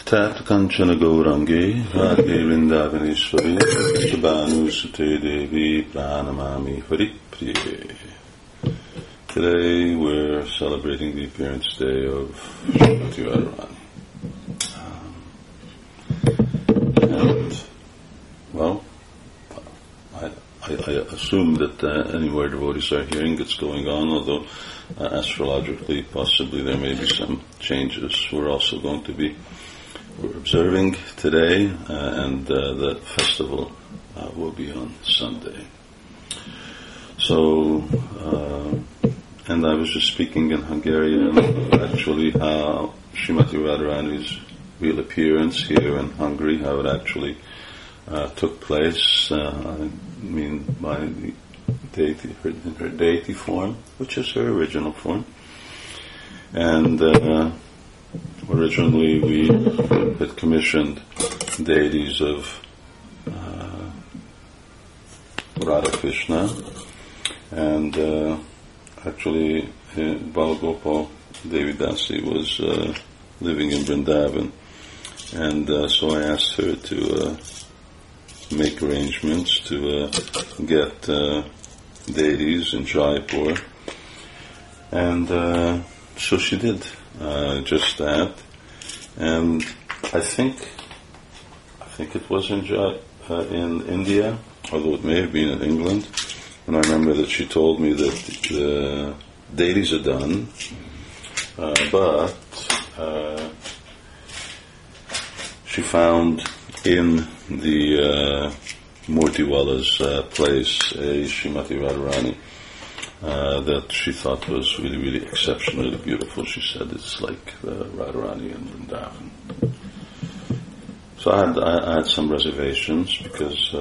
Tat Kanchana Gaurangi, Radhe Vrindavaneshwari, Bhanu Sute Devi, Pranamami Hari Priye. Today we're celebrating the appearance day of Srimati Radharani. And, well, I assume that anywhere devotees are hearing it's going on, although astrologically possibly there may be some changes. We're also going to be observing today, and the festival will be on Sunday. So, and I was just speaking in Hungarian, actually, how Srimati Radharani's real appearance here in Hungary, how it actually took place. I mean, by the deity, in her deity form, which is her original form. And originally we had commissioned deities of Radha Krishna, and actually Balagopal Devidasi was living in Vrindavan, and so I asked her to make arrangements to get deities in Jaipur, and so she did just that. And I think it was in India, although it may have been in England. And I remember that she told me that the deities are done, but she found in the Murtiwala's place a Srimati Radharani that she thought was really, really exceptionally beautiful. She said it's like Radharani in Vrindavan. So I had some reservations because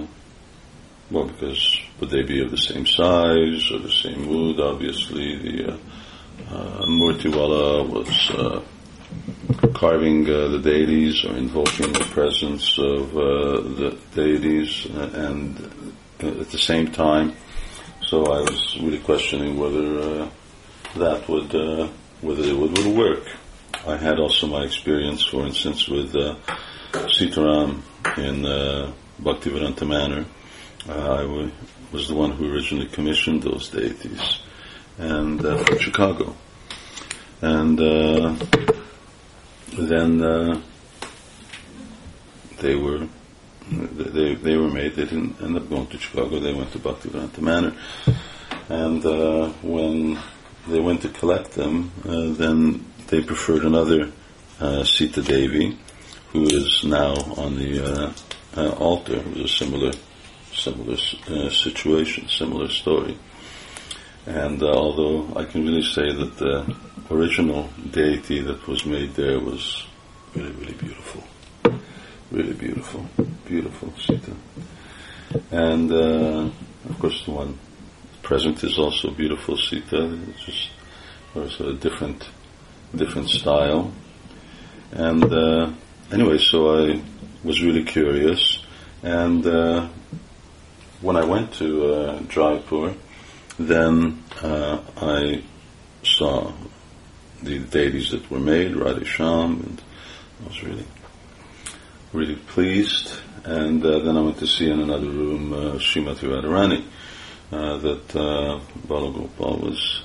would they be of the same size or the same mood? Obviously, the Murtiwala was carving the deities or invoking the presence of the deities, and at the same time, so I was really questioning whether that would work. I had also my experience, for instance, with Sitaram in Bhaktivedanta Manor. I was the one who originally commissioned those deities, and from Chicago, and then they were made. They didn't end up going to Chicago. They went to Bhaktivedanta Manor, and when they went to collect them, then they preferred another Sita Devi, who is now on the altar. It was a similar situation, similar story. And although I can really say that the original deity that was made there was really, really beautiful. Really beautiful. Beautiful Sita. And of course the one present is also beautiful Sita. It's just a different style. And anyway, so I was really curious. And when I went to Jaipur, then I saw the deities that were made, Radhesham, and I was really, really pleased. And then I went to see in another room Srimati Radharani that Balagopal was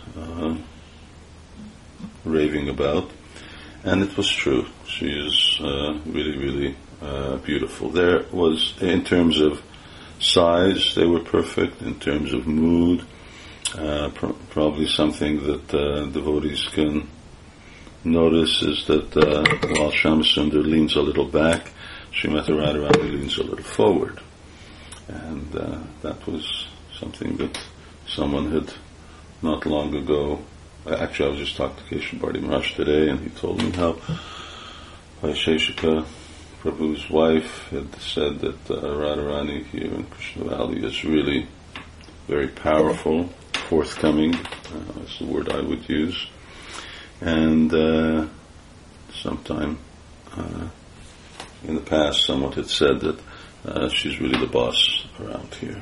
raving about, and it was true. She is really, really beautiful. There was, in terms of size, they were perfect. In terms of mood, probably something that devotees can notice is that while Shyamasundar leans a little back, Srimati Radharani leans a little forward. And that was something that someone had not long ago. Actually, I was just talking to Keshav Bharti Maharaj today, and he told me how Vaisheshika Prabhu's wife had said that Radharani here in Krishna Valley is really very powerful, forthcoming, is the word I would use. And sometime in the past, someone had said that she's really the boss around here.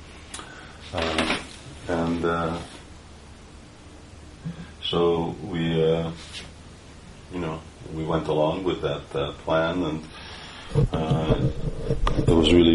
And so we, we went along with that plan, and it was really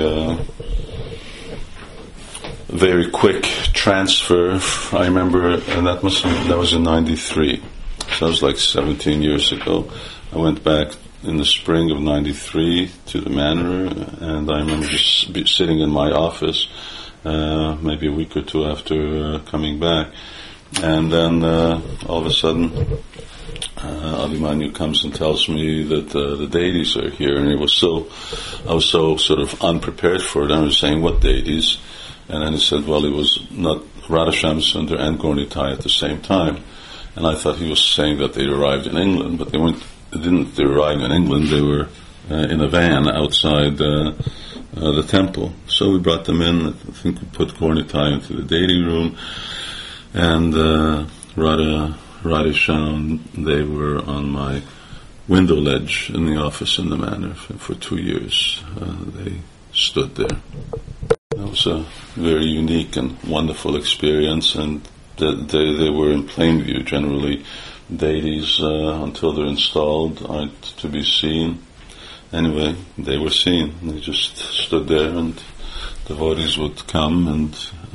very quick transfer. I remember, and that was in '93. So that was like 17 years ago. I went back in the spring of '93 to the manor, and I remember just sitting in my office, maybe a week or two after coming back, and then all of a sudden, Abhimanyu comes and tells me that the deities are here, and I was so sort of unprepared for it. I was saying, what deities? And then he said, well, it was not Radha Shyamsundar and Gaura Nitai at the same time. And I thought he was saying that they arrived in England, but they didn't arrive in England. They were in a van outside the temple. So we brought them in. I think we put Gaura Nitai into the deity room, and Radha Shyam, they were on my window ledge in the office in the manor for 2 years. They stood there. That was a very unique and wonderful experience, and they were in plain view. Generally, deities, until they're installed, aren't to be seen. Anyway, they were seen. They just stood there, and devotees would come, and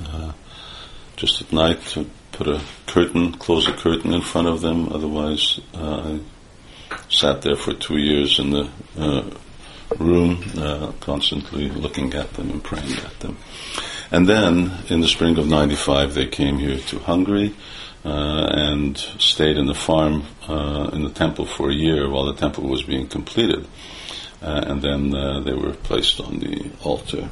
just at night to close a curtain in front of them. Otherwise, I sat there for 2 years in the room, constantly looking at them and praying at them. And then, in the spring of '95, they came here to Hungary and stayed in the farm, in the temple for a year while the temple was being completed. And then they were placed on the altar.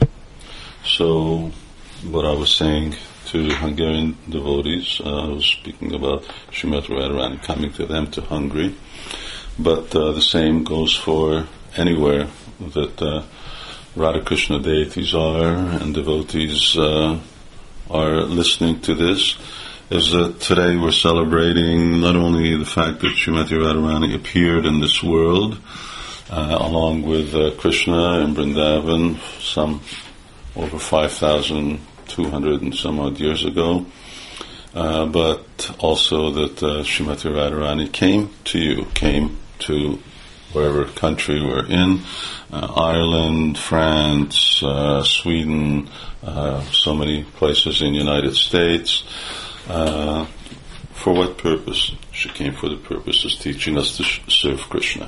So, what I was saying to Hungarian devotees, I was speaking about Srimati Radharani coming to them to Hungary, but the same goes for anywhere that Radha Krishna deities are and devotees are listening to this, is that today we're celebrating not only the fact that Srimati Radharani appeared in this world along with Krishna in Vrindavan some over 5,200 and some odd years ago, but also that Srimati Radharani came to wherever country we're in, Ireland, France, Sweden, so many places in the United States. For what purpose? She came for the purpose of teaching us to serve Krishna.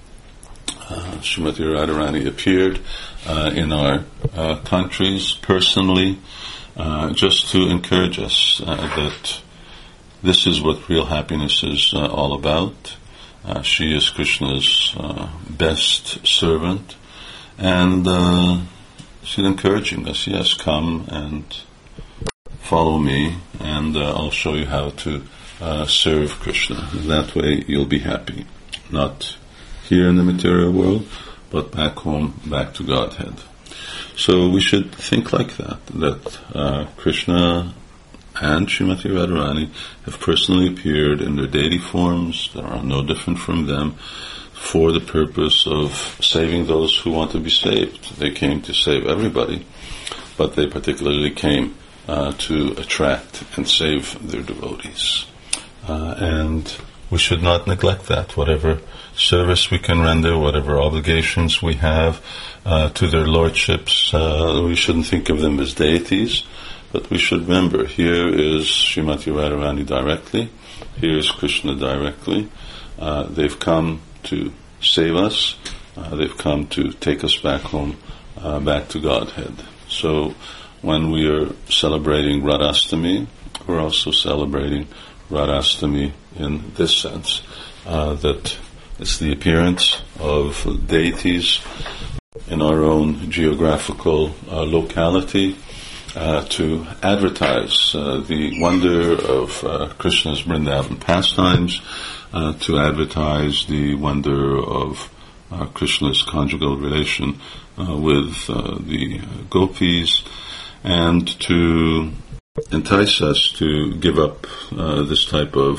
Srimati Radharani appeared in our countries personally, just to encourage us that this is what real happiness is all about. She is Krishna's best servant, and she's encouraging us, yes, come and follow me, and I'll show you how to serve Krishna. That way you'll be happy. Not here in the material world, but back home, back to Godhead. So we should think like that Krishna and Srimati Radharani have personally appeared in their deity forms that are no different from them for the purpose of saving those who want to be saved. They came to save everybody, but they particularly came to attract and save their devotees. And we should not neglect that. Whatever service we can render, whatever obligations we have to their lordships, we shouldn't think of them as deities, but we should remember, here is Srimati Radharani directly, here is Krishna directly. They've come to save us, they've come to take us back home, back to Godhead. So when we are celebrating Radhastami, we're also celebrating Radhastami in this sense, that it's the appearance of deities in our own geographical locality, to advertise the wonder of Krishna's Vrindavan pastimes, to advertise the wonder of Krishna's conjugal relation with the gopis, and to entice us to give up this type of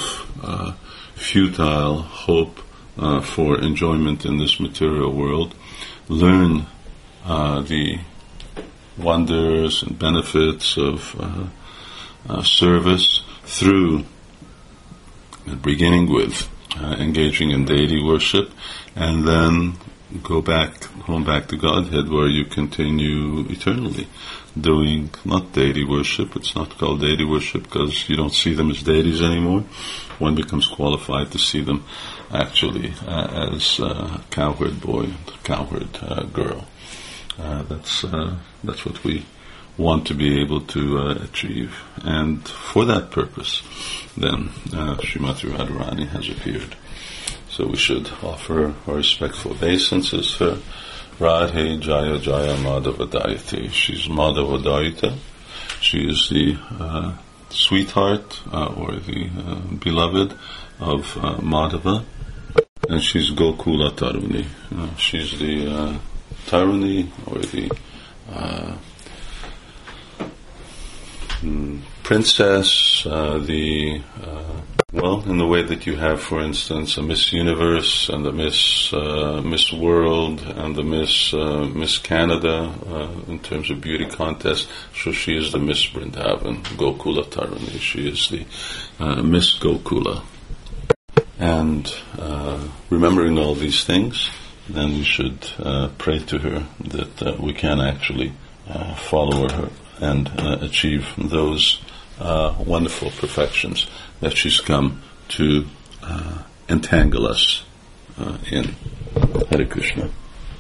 futile hope for enjoyment in this material world, learn the wonders and benefits of service through, beginning with engaging in deity worship, and then go back home, back to Godhead, where you continue eternally doing not deity worship. It's not called deity worship because you don't see them as deities anymore. One becomes qualified to see them actually as a cowherd boy, cowherd girl. That's what we want to be able to achieve, and for that purpose, then Srimati Radharani has appeared. So we should offer our respectful obeisances for Radhe Jaya Jaya Madhava Dayate. She's Madhava Dayita. She is the sweetheart or the beloved of Madhava, and she's Gokula Taruni. She's the Taruni, or the princess, in the way that you have, for instance, a Miss Universe and a Miss World and the Miss Canada in terms of beauty contest. So she is the Miss Vrindavan, Gokula Taruni. She is the Miss Gokula. And remembering all these things, then we should pray to her that we can actually follow her and achieve those wonderful perfections that she's come to entangle us in. Hare Krishna.